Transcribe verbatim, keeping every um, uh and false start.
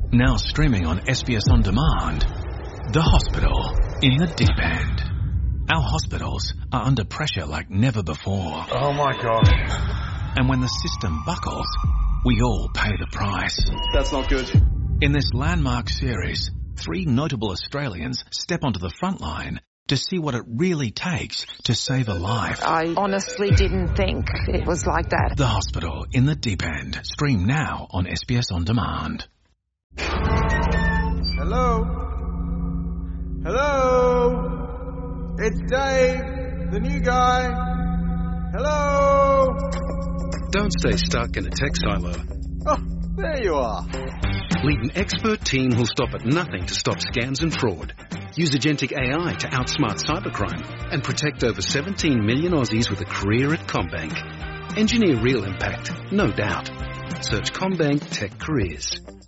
Now streaming on S B S On Demand. The Hospital in the Deep End. Our hospitals are under pressure like never before. Oh my God. And when the system buckles, we all pay the price. That's not good. In this landmark series, three notable Australians step onto the front line to see what it really takes to save a life. I honestly didn't think it was like that. The Hospital in the Deep End. Stream now on S B S On Demand. Hello? Hello? It's Dave, the new guy. Hello? Don't stay stuck in a tech silo. Oh, there you are. Lead an expert team who'll stop at nothing to stop scams and fraud. Use Agentic A I to outsmart cybercrime and protect over seventeen million Aussies with a career at CommBank. Engineer real impact, no doubt. Search CommBank Tech Careers.